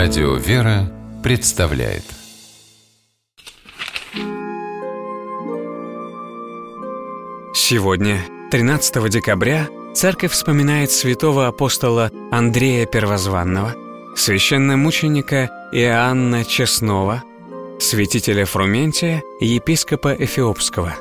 Радио «Вера» представляет. Сегодня, 13 декабря, Церковь вспоминает святого апостола Андрея Первозванного, священномученика Иоанна Честного, святителя Фрументия и епископа Эфиопского.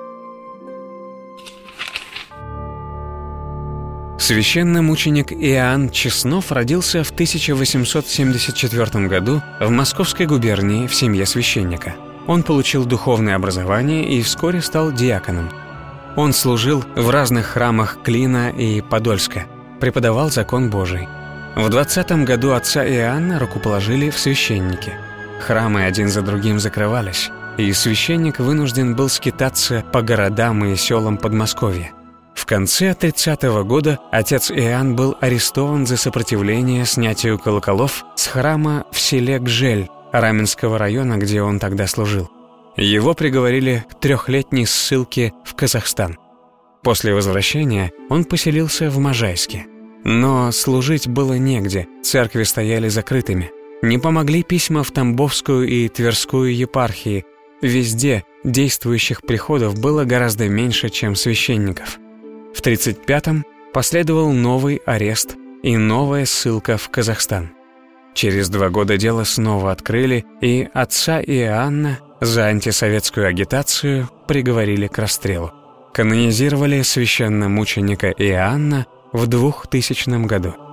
Священномученик Иоанн Честнов родился в 1874 году в Московской губернии в семье священника. Он получил духовное образование и вскоре стал диаконом. Он служил в разных храмах Клина и Подольска, преподавал закон Божий. В 20 году отца Иоанна рукоположили в священники. Храмы один за другим закрывались, и священник вынужден был скитаться по городам и селам Подмосковья. В конце 30-го года отец Иоанн был арестован за сопротивление снятию колоколов с храма в селе Гжель Раменского района, где он тогда служил. Его приговорили к 3-летней ссылке в Казахстан. После возвращения он поселился в Можайске. Но служить было негде, церкви стояли закрытыми. Не помогли письма в Тамбовскую и Тверскую епархии. Везде действующих приходов было гораздо меньше, чем священников. В 1935-м последовал новый арест и новая ссылка в Казахстан. Через 2 года дело снова открыли, и отца Иоанна за антисоветскую агитацию приговорили к расстрелу. Канонизировали священномученика Иоанна в 2000 году.